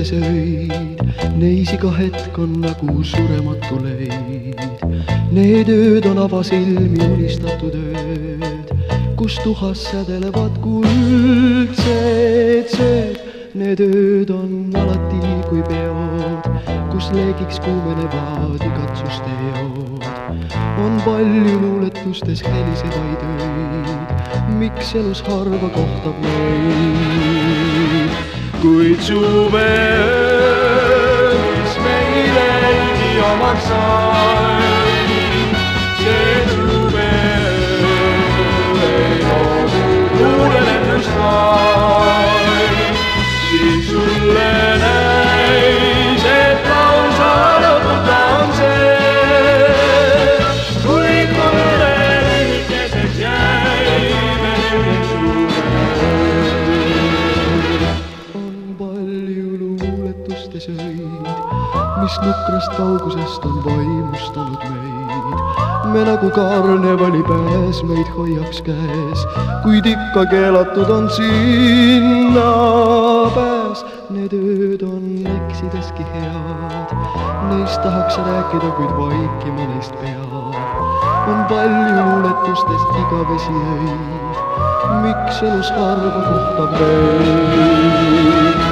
luuletustes öid, neis iga hetk on nagu surematu leid. Need ööd on avasilmi unistatud ööd, kus tuhas sädelevad kuldsed sööd. Need ööd on alati kui peod, kus leegiks kuumenevad igatsuste jood. On palju luuletustes helisevaid öid, miks elus harva kohtab neid. Kuid suveöö, mis meile ilgi omaks sai, see suveöö ei loodu luulelennust vaid. Siis sulle näis, et lausa lõputa on see, kuid mulle lühikeseks jäi veel suveöö. On palju luuletustes öid, mis nukrast kaugusest on vaimustanud meid. Me nagu karnevali pääsmeid hoiaks käes, kuid ikka keelatud on sinna pääs. Need ööd on eksideski head, neist tahaks rääkida, kuid vaikima neist peab. On palju luuletustest igavesi öid, miks elus harva kohtab meid.